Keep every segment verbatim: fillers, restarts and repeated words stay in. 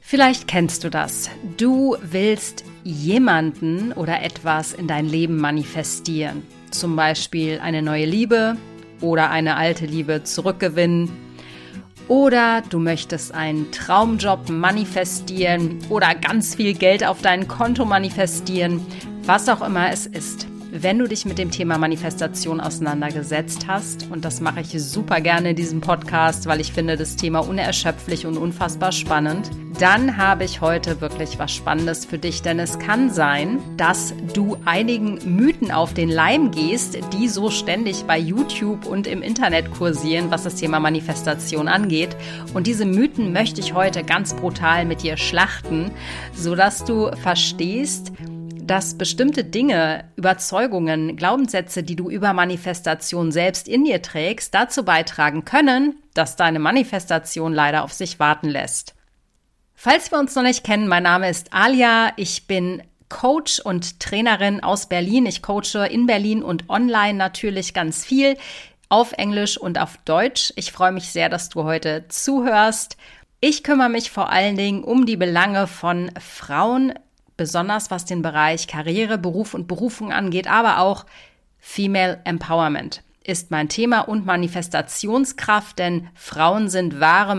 Vielleicht kennst du das. Du willst jemanden oder etwas in dein Leben manifestieren. Zum Beispiel eine neue Liebe oder eine alte Liebe zurückgewinnen. Oder du möchtest einen Traumjob manifestieren oder ganz viel Geld auf dein Konto manifestieren. Was auch immer es ist. Wenn du dich mit dem Thema Manifestation auseinandergesetzt hast, und das mache ich super gerne in diesem Podcast, weil ich finde das Thema unerschöpflich und unfassbar spannend, dann habe ich heute wirklich was Spannendes für dich, denn es kann sein, dass du einigen Mythen auf den Leim gehst, die so ständig bei YouTube und im Internet kursieren, was das Thema Manifestation angeht. Und diese Mythen möchte ich heute ganz brutal mit dir schlachten, sodass du verstehst, dass bestimmte Dinge, Überzeugungen, Glaubenssätze, die du über Manifestation selbst in dir trägst, dazu beitragen können, dass deine Manifestation leider auf sich warten lässt. Falls wir uns noch nicht kennen, mein Name ist Alia, ich bin Coach und Trainerin aus Berlin. Ich coache in Berlin und online natürlich ganz viel, auf Englisch und auf Deutsch. Ich freue mich sehr, dass du heute zuhörst. Ich kümmere mich vor allen Dingen um die Belange von Frauen, besonders was den Bereich Karriere, Beruf und Berufung angeht, aber auch Female Empowerment ist mein Thema und Manifestationskraft, denn Frauen sind wahre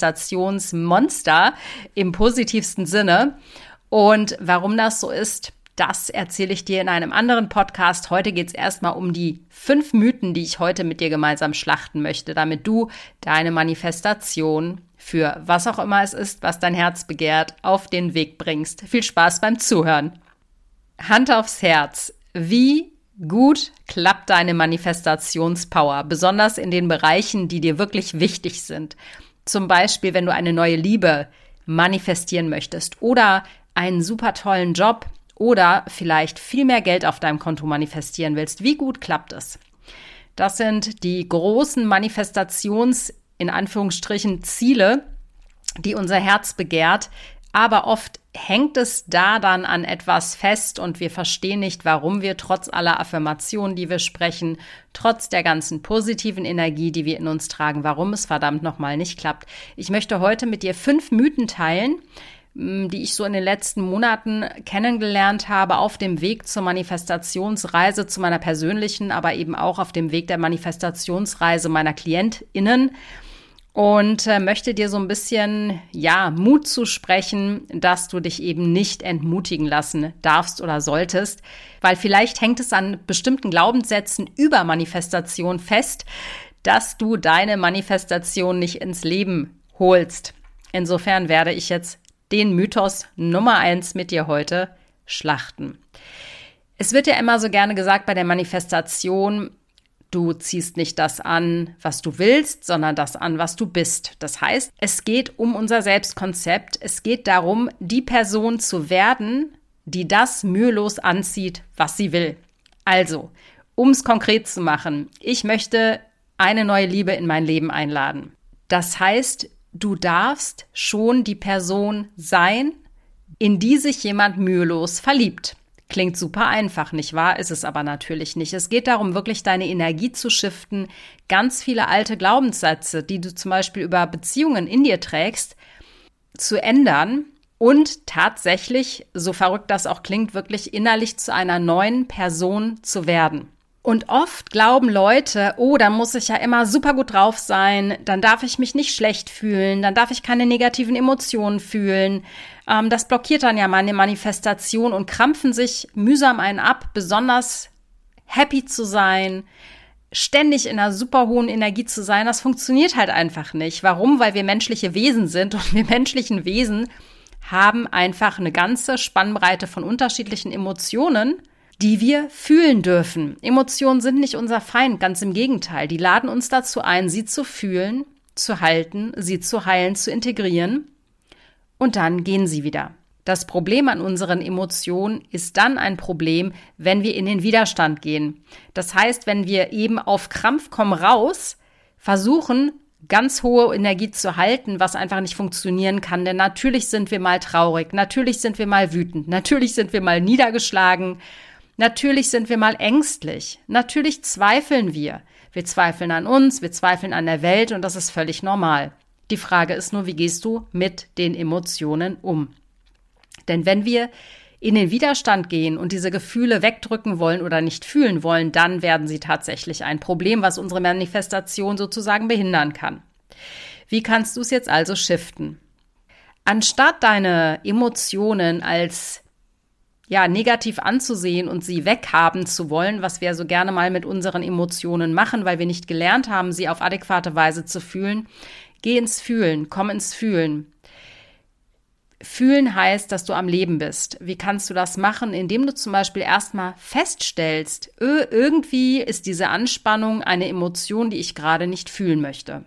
Manifestationsmonster im positivsten Sinne. Und warum das so ist, das erzähle ich dir in einem anderen Podcast. Heute geht es erstmal um die fünf Mythen, die ich heute mit dir gemeinsam schlachten möchte, damit du deine Manifestation für was auch immer es ist, was dein Herz begehrt, auf den Weg bringst. Viel Spaß beim Zuhören. Hand aufs Herz. Wie gut klappt deine Manifestationspower, besonders in den Bereichen, die dir wirklich wichtig sind? Zum Beispiel, wenn du eine neue Liebe manifestieren möchtest oder einen super tollen Job oder vielleicht viel mehr Geld auf deinem Konto manifestieren willst. Wie gut klappt es? Das sind die großen Manifestations- in Anführungsstrichen Ziele, die unser Herz begehrt, aber oft hängt es da dann an etwas fest und wir verstehen nicht, warum wir trotz aller Affirmationen, die wir sprechen, trotz der ganzen positiven Energie, die wir in uns tragen, warum es verdammt nochmal nicht klappt. Ich möchte heute mit dir fünf Mythen teilen, die ich so in den letzten Monaten kennengelernt habe auf dem Weg zur Manifestationsreise, zu meiner persönlichen, aber eben auch auf dem Weg der Manifestationsreise meiner KlientInnen. Und äh, möchte dir so ein bisschen, ja, Mut zusprechen, dass du dich eben nicht entmutigen lassen darfst oder solltest, weil vielleicht hängt es an bestimmten Glaubenssätzen über Manifestation fest, dass du deine Manifestation nicht ins Leben holst. Insofern werde ich jetzt den Mythos Nummer eins mit dir heute schlachten. Es wird ja immer so gerne gesagt bei der Manifestation, du ziehst nicht das an, was du willst, sondern das an, was du bist. Das heißt, es geht um unser Selbstkonzept. Es geht darum, die Person zu werden, die das mühelos anzieht, was sie will. Also, um es konkret zu machen, ich möchte eine neue Liebe in mein Leben einladen. Das heißt, du darfst schon die Person sein, in die sich jemand mühelos verliebt. Klingt super einfach, nicht wahr? Ist es aber natürlich nicht. Es geht darum, wirklich deine Energie zu shiften, ganz viele alte Glaubenssätze, die du zum Beispiel über Beziehungen in dir trägst, zu ändern und tatsächlich, so verrückt das auch klingt, wirklich innerlich zu einer neuen Person zu werden. Und oft glauben Leute, oh, dann muss ich ja immer super gut drauf sein, dann darf ich mich nicht schlecht fühlen, dann darf ich keine negativen Emotionen fühlen. Ähm, das blockiert dann ja meine Manifestation und krampfen sich mühsam einen ab, besonders happy zu sein, ständig in einer super hohen Energie zu sein. Das funktioniert halt einfach nicht. Warum? Weil wir menschliche Wesen sind und wir menschlichen Wesen haben einfach eine ganze Spannbreite von unterschiedlichen Emotionen, die wir fühlen dürfen. Emotionen sind nicht unser Feind, ganz im Gegenteil. Die laden uns dazu ein, sie zu fühlen, zu halten, sie zu heilen, zu integrieren und dann gehen sie wieder. Das Problem an unseren Emotionen ist dann ein Problem, wenn wir in den Widerstand gehen. Das heißt, wenn wir eben auf Krampf komm raus versuchen, ganz hohe Energie zu halten, was einfach nicht funktionieren kann. Denn natürlich sind wir mal traurig, natürlich sind wir mal wütend, natürlich sind wir mal niedergeschlagen, natürlich sind wir mal ängstlich, natürlich zweifeln wir. Wir zweifeln an uns, wir zweifeln an der Welt und das ist völlig normal. Die Frage ist nur, wie gehst du mit den Emotionen um? Denn wenn wir in den Widerstand gehen und diese Gefühle wegdrücken wollen oder nicht fühlen wollen, dann werden sie tatsächlich ein Problem, was unsere Manifestation sozusagen behindern kann. Wie kannst du es jetzt also shiften? Anstatt deine Emotionen als ja, negativ anzusehen und sie weghaben zu wollen, was wir so gerne mal mit unseren Emotionen machen, weil wir nicht gelernt haben, sie auf adäquate Weise zu fühlen, geh ins Fühlen, komm ins Fühlen. Fühlen heißt, dass du am Leben bist. Wie kannst du das machen? Indem du zum Beispiel erstmal feststellst, öh, irgendwie ist diese Anspannung eine Emotion, die ich gerade nicht fühlen möchte.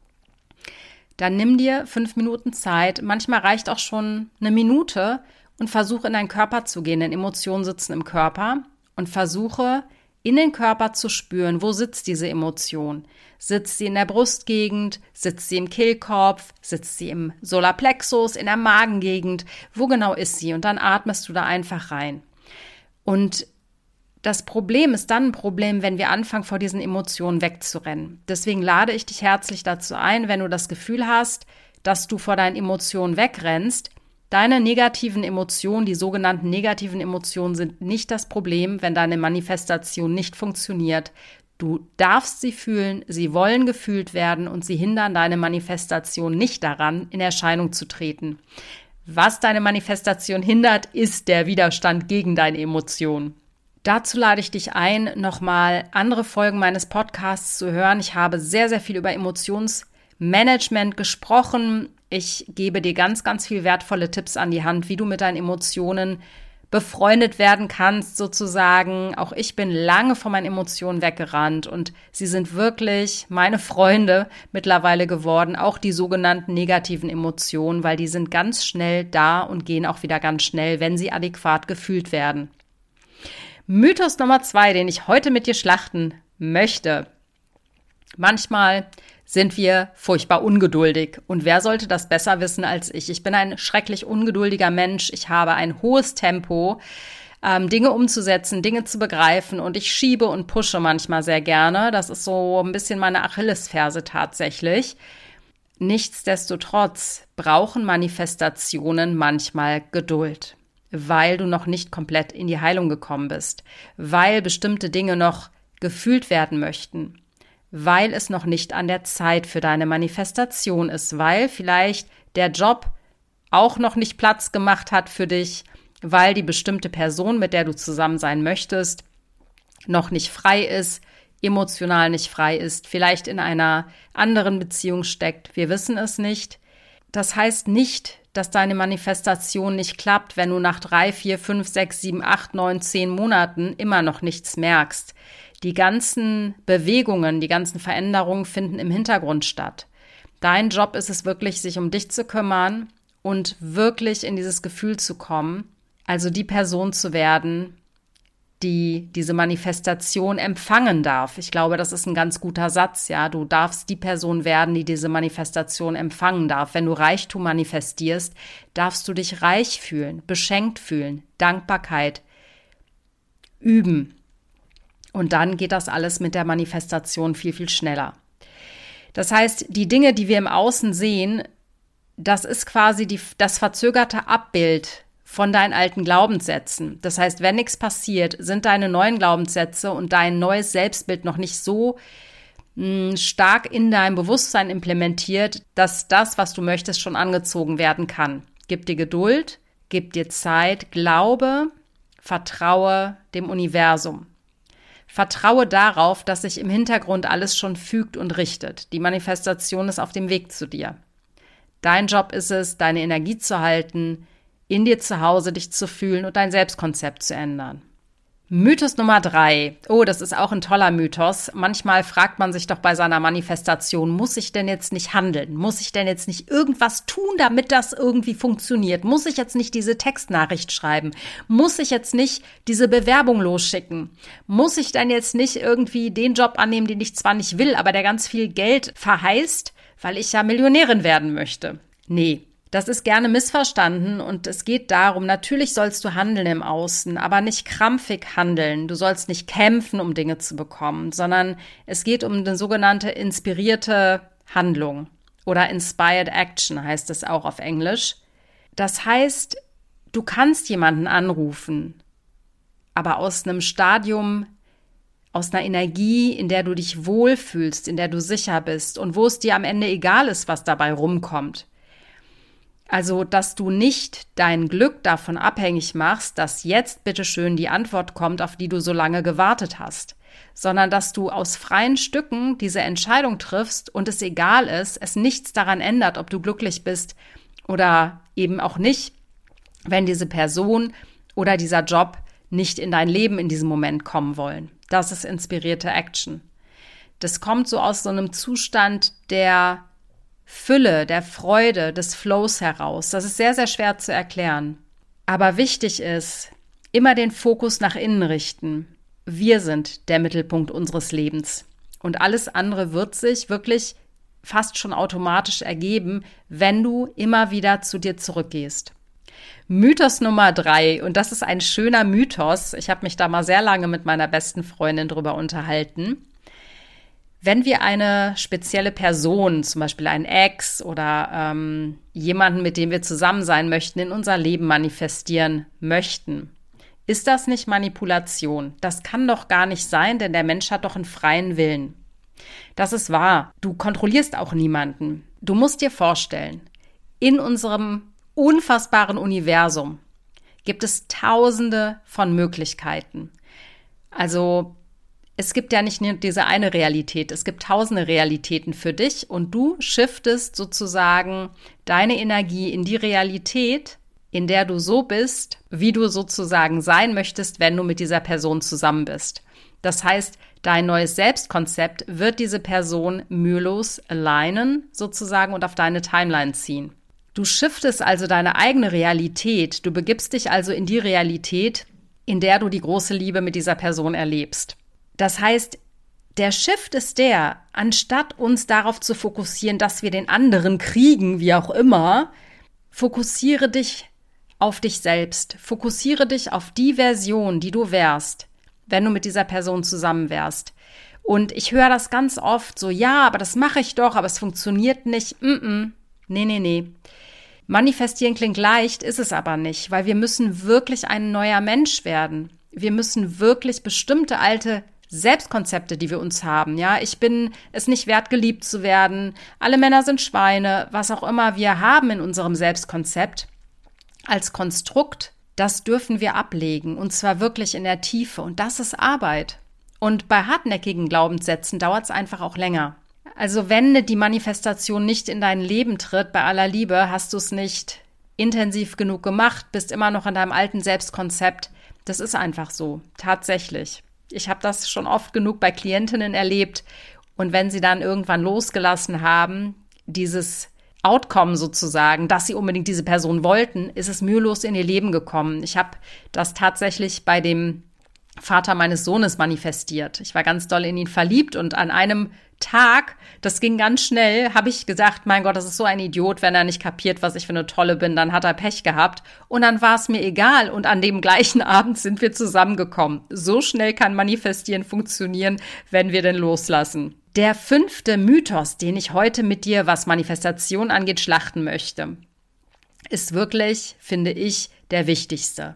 Dann nimm dir fünf Minuten Zeit, manchmal reicht auch schon eine Minute und versuche in deinen Körper zu gehen, denn Emotionen sitzen im Körper und versuche in den Körper zu spüren, wo sitzt diese Emotion. Sitzt sie in der Brustgegend, sitzt sie im Kehlkopf, sitzt sie im Solarplexus, in der Magengegend, wo genau ist sie? Und dann atmest du da einfach rein. Und das Problem ist dann ein Problem, wenn wir anfangen, vor diesen Emotionen wegzurennen. Deswegen lade ich dich herzlich dazu ein, wenn du das Gefühl hast, dass du vor deinen Emotionen wegrennst. Deine negativen Emotionen, die sogenannten negativen Emotionen, sind nicht das Problem, wenn deine Manifestation nicht funktioniert. Du darfst sie fühlen, sie wollen gefühlt werden und sie hindern deine Manifestation nicht daran, in Erscheinung zu treten. Was deine Manifestation hindert, ist der Widerstand gegen deine Emotionen. Dazu lade ich dich ein, nochmal andere Folgen meines Podcasts zu hören. Ich habe sehr, sehr viel über Emotionsmanagement gesprochen. Ich gebe dir ganz, ganz viel wertvolle Tipps an die Hand, wie du mit deinen Emotionen befreundet werden kannst, sozusagen. Auch ich bin lange von meinen Emotionen weggerannt und sie sind wirklich meine Freunde mittlerweile geworden, auch die sogenannten negativen Emotionen, weil die sind ganz schnell da und gehen auch wieder ganz schnell, wenn sie adäquat gefühlt werden. Mythos Nummer zwei, den ich heute mit dir schlachten möchte. Manchmal sind wir furchtbar ungeduldig. Und wer sollte das besser wissen als ich? Ich bin ein schrecklich ungeduldiger Mensch. Ich habe ein hohes Tempo, ähm, Dinge umzusetzen, Dinge zu begreifen. Und ich schiebe und pushe manchmal sehr gerne. Das ist so ein bisschen meine Achillesferse tatsächlich. Nichtsdestotrotz brauchen Manifestationen manchmal Geduld, weil du noch nicht komplett in die Heilung gekommen bist, weil bestimmte Dinge noch gefühlt werden möchten, weil es noch nicht an der Zeit für deine Manifestation ist, weil vielleicht der Job auch noch nicht Platz gemacht hat für dich, weil die bestimmte Person, mit der du zusammen sein möchtest, noch nicht frei ist, emotional nicht frei ist, vielleicht in einer anderen Beziehung steckt. Wir wissen es nicht. Das heißt nicht, dass deine Manifestation nicht klappt, wenn du nach drei, vier, fünf, sechs, sieben, acht, neun, zehn Monaten immer noch nichts merkst. Die ganzen Bewegungen, die ganzen Veränderungen finden im Hintergrund statt. Dein Job ist es wirklich, sich um dich zu kümmern und wirklich in dieses Gefühl zu kommen, also die Person zu werden, die diese Manifestation empfangen darf. Ich glaube, das ist ein ganz guter Satz, ja. Du darfst die Person werden, die diese Manifestation empfangen darf. Wenn du Reichtum manifestierst, darfst du dich reich fühlen, beschenkt fühlen, Dankbarkeit üben. Und dann geht das alles mit der Manifestation viel, viel schneller. Das heißt, die Dinge, die wir im Außen sehen, das ist quasi die, das verzögerte Abbild von deinen alten Glaubenssätzen. Das heißt, wenn nichts passiert, sind deine neuen Glaubenssätze und dein neues Selbstbild noch nicht so mh, stark in deinem Bewusstsein implementiert, dass das, was du möchtest, schon angezogen werden kann. Gib dir Geduld, gib dir Zeit, glaube, vertraue dem Universum. Vertraue darauf, dass sich im Hintergrund alles schon fügt und richtet. Die Manifestation ist auf dem Weg zu dir. Dein Job ist es, deine Energie zu halten, in dir zu Hause dich zu fühlen und dein Selbstkonzept zu ändern. Mythos Nummer drei. Oh, das ist auch ein toller Mythos. Manchmal fragt man sich doch bei seiner Manifestation, muss ich denn jetzt nicht handeln? Muss ich denn jetzt nicht irgendwas tun, damit das irgendwie funktioniert? Muss ich jetzt nicht diese Textnachricht schreiben? Muss ich jetzt nicht diese Bewerbung losschicken? Muss ich dann jetzt nicht irgendwie den Job annehmen, den ich zwar nicht will, aber der ganz viel Geld verheißt, weil ich ja Millionärin werden möchte? Nee. Das ist gerne missverstanden und es geht darum, natürlich sollst du handeln im Außen, aber nicht krampfig handeln. Du sollst nicht kämpfen, um Dinge zu bekommen, sondern es geht um eine sogenannte inspirierte Handlung oder Inspired Action heißt es auch auf Englisch. Das heißt, du kannst jemanden anrufen, aber aus einem Stadium, aus einer Energie, in der du dich wohlfühlst, in der du sicher bist und wo es dir am Ende egal ist, was dabei rumkommt. Also, dass du nicht dein Glück davon abhängig machst, dass jetzt bitteschön die Antwort kommt, auf die du so lange gewartet hast, sondern dass du aus freien Stücken diese Entscheidung triffst und es egal ist, es nichts daran ändert, ob du glücklich bist oder eben auch nicht, wenn diese Person oder dieser Job nicht in dein Leben in diesem Moment kommen wollen. Das ist inspirierte Action. Das kommt so aus so einem Zustand der Fülle, der Freude, des Flows heraus. Das ist sehr, sehr schwer zu erklären. Aber wichtig ist, immer den Fokus nach innen richten. Wir sind der Mittelpunkt unseres Lebens. Und alles andere wird sich wirklich fast schon automatisch ergeben, wenn du immer wieder zu dir zurückgehst. Mythos Nummer drei, und das ist ein schöner Mythos. Ich habe mich da mal sehr lange mit meiner besten Freundin drüber unterhalten. Wenn wir eine spezielle Person, zum Beispiel einen Ex oder ähm, jemanden, mit dem wir zusammen sein möchten, in unser Leben manifestieren möchten, ist das nicht Manipulation? Das kann doch gar nicht sein, denn der Mensch hat doch einen freien Willen. Das ist wahr. Du kontrollierst auch niemanden. Du musst dir vorstellen, in unserem unfassbaren Universum gibt es tausende von Möglichkeiten. Also es gibt ja nicht nur diese eine Realität, es gibt tausende Realitäten für dich und du shiftest sozusagen deine Energie in die Realität, in der du so bist, wie du sozusagen sein möchtest, wenn du mit dieser Person zusammen bist. Das heißt, dein neues Selbstkonzept wird diese Person mühelos alignen sozusagen und auf deine Timeline ziehen. Du shiftest also deine eigene Realität, du begibst dich also in die Realität, in der du die große Liebe mit dieser Person erlebst. Das heißt, der Shift ist der, anstatt uns darauf zu fokussieren, dass wir den anderen kriegen, wie auch immer, fokussiere dich auf dich selbst. Fokussiere dich auf die Version, die du wärst, wenn du mit dieser Person zusammen wärst. Und ich höre das ganz oft so, ja, aber das mache ich doch, aber es funktioniert nicht. Mm-mm. Nee, nee, nee. Manifestieren klingt leicht, ist es aber nicht, weil wir müssen wirklich ein neuer Mensch werden. Wir müssen wirklich bestimmte alte Selbstkonzepte, die wir uns haben, ja, ich bin es nicht wert, geliebt zu werden, alle Männer sind Schweine, was auch immer wir haben in unserem Selbstkonzept als Konstrukt, das dürfen wir ablegen und zwar wirklich in der Tiefe und das ist Arbeit. Und bei hartnäckigen Glaubenssätzen dauert es einfach auch länger. Also wenn die Manifestation nicht in dein Leben tritt, bei aller Liebe, hast du es nicht intensiv genug gemacht, bist immer noch in deinem alten Selbstkonzept, das ist einfach so, tatsächlich. Ich habe das schon oft genug bei Klientinnen erlebt und wenn sie dann irgendwann losgelassen haben, dieses Outcome sozusagen, dass sie unbedingt diese Person wollten, ist es mühelos in ihr Leben gekommen. Ich habe das tatsächlich bei dem Vater meines Sohnes manifestiert. Ich war ganz doll in ihn verliebt und an einem Tag, das ging ganz schnell, habe ich gesagt, mein Gott, das ist so ein Idiot, wenn er nicht kapiert, was ich für eine Tolle bin, dann hat er Pech gehabt. Und dann war es mir egal und an dem gleichen Abend sind wir zusammengekommen. So schnell kann Manifestieren funktionieren, wenn wir denn loslassen. Der fünfte Mythos, den ich heute mit dir, was Manifestation angeht, schlachten möchte, ist wirklich, finde ich, der wichtigste.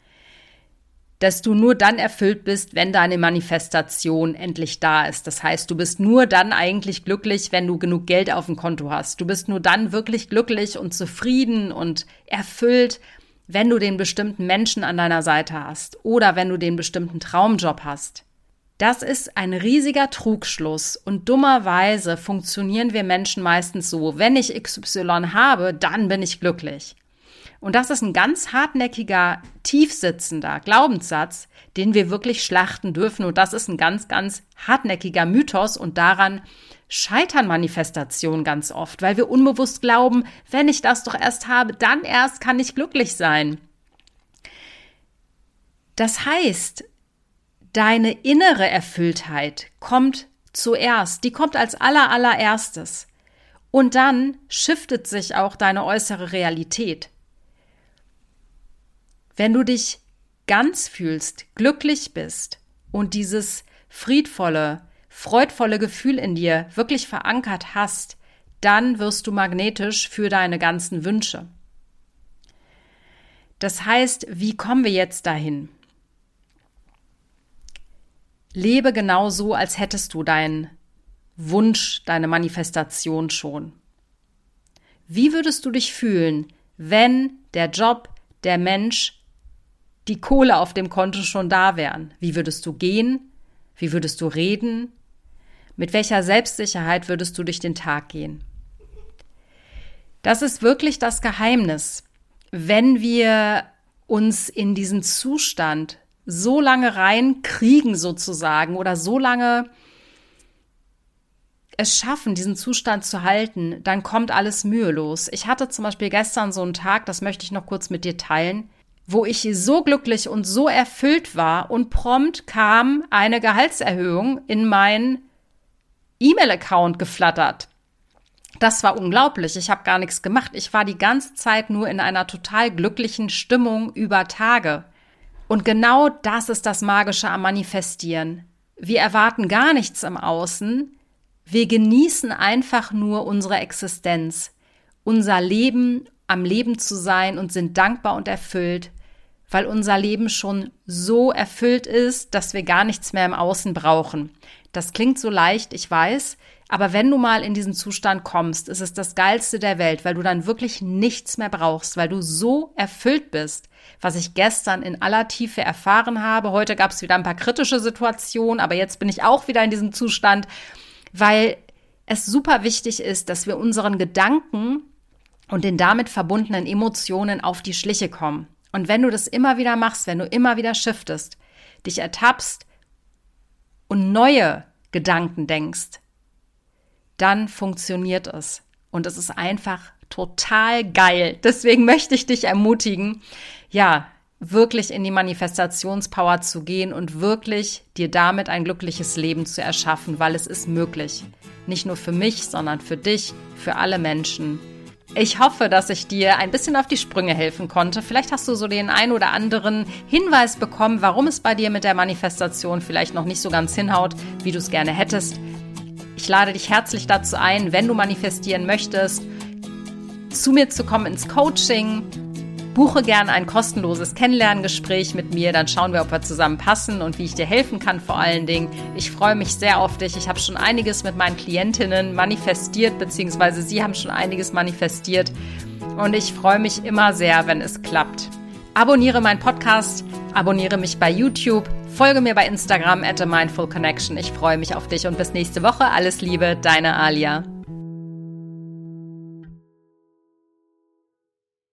Dass du nur dann erfüllt bist, wenn deine Manifestation endlich da ist. Das heißt, du bist nur dann eigentlich glücklich, wenn du genug Geld auf dem Konto hast. Du bist nur dann wirklich glücklich und zufrieden und erfüllt, wenn du den bestimmten Menschen an deiner Seite hast oder wenn du den bestimmten Traumjob hast. Das ist ein riesiger Trugschluss und dummerweise funktionieren wir Menschen meistens so, wenn ich X Y habe, dann bin ich glücklich. Und das ist ein ganz hartnäckiger, tiefsitzender Glaubenssatz, den wir wirklich schlachten dürfen. Und das ist ein ganz, ganz hartnäckiger Mythos. Und daran scheitern Manifestationen ganz oft, weil wir unbewusst glauben, wenn ich das doch erst habe, dann erst kann ich glücklich sein. Das heißt, deine innere Erfülltheit kommt zuerst. Die kommt als aller, allererstes. Und dann shiftet sich auch deine äußere Realität. Wenn du dich ganz fühlst, glücklich bist und dieses friedvolle, freudvolle Gefühl in dir wirklich verankert hast, dann wirst du magnetisch für deine ganzen Wünsche. Das heißt, wie kommen wir jetzt dahin? Lebe genau so, als hättest du deinen Wunsch, deine Manifestation schon. Wie würdest du dich fühlen, wenn der Job, der Mensch, die Kohle auf dem Konto schon da wären? Wie würdest du gehen? Wie würdest du reden? Mit welcher Selbstsicherheit würdest du durch den Tag gehen? Das ist wirklich das Geheimnis. Wenn wir uns in diesen Zustand so lange reinkriegen sozusagen oder so lange es schaffen, diesen Zustand zu halten, dann kommt alles mühelos. Ich hatte zum Beispiel gestern so einen Tag, das möchte ich noch kurz mit dir teilen, wo ich so glücklich und so erfüllt war und prompt kam eine Gehaltserhöhung in meinen E-Mail-Account geflattert. Das war unglaublich. Ich habe gar nichts gemacht. Ich war die ganze Zeit nur in einer total glücklichen Stimmung über Tage. Und genau das ist das Magische am Manifestieren. Wir erwarten gar nichts im Außen. Wir genießen einfach nur unsere Existenz, unser Leben, am Leben zu sein und sind dankbar und erfüllt, weil unser Leben schon so erfüllt ist, dass wir gar nichts mehr im Außen brauchen. Das klingt so leicht, ich weiß, aber wenn du mal in diesen Zustand kommst, ist es das Geilste der Welt, weil du dann wirklich nichts mehr brauchst, weil du so erfüllt bist, was ich gestern in aller Tiefe erfahren habe. Heute gab es wieder ein paar kritische Situationen, aber jetzt bin ich auch wieder in diesem Zustand, weil es super wichtig ist, dass wir unseren Gedanken und den damit verbundenen Emotionen auf die Schliche kommen. Und wenn du das immer wieder machst, wenn du immer wieder shiftest, dich ertappst und neue Gedanken denkst, dann funktioniert es. Und es ist einfach total geil. Deswegen möchte ich dich ermutigen, ja, wirklich in die Manifestationspower zu gehen und wirklich dir damit ein glückliches Leben zu erschaffen, weil es ist möglich. Nicht nur für mich, sondern für dich, für alle Menschen. Ich hoffe, dass ich dir ein bisschen auf die Sprünge helfen konnte. Vielleicht hast du so den ein oder anderen Hinweis bekommen, warum es bei dir mit der Manifestation vielleicht noch nicht so ganz hinhaut, wie du es gerne hättest. Ich lade dich herzlich dazu ein, wenn du manifestieren möchtest, zu mir zu kommen ins Coaching. Buche gerne ein kostenloses Kennenlerngespräch mit mir, dann schauen wir, ob wir zusammen passen und wie ich dir helfen kann vor allen Dingen. Ich freue mich sehr auf dich. Ich habe schon einiges mit meinen Klientinnen manifestiert, beziehungsweise sie haben schon einiges manifestiert und ich freue mich immer sehr, wenn es klappt. Abonniere meinen Podcast, abonniere mich bei YouTube, folge mir bei Instagram at a mindful connection. Ich freue mich auf dich und bis nächste Woche. Alles Liebe, deine Alia.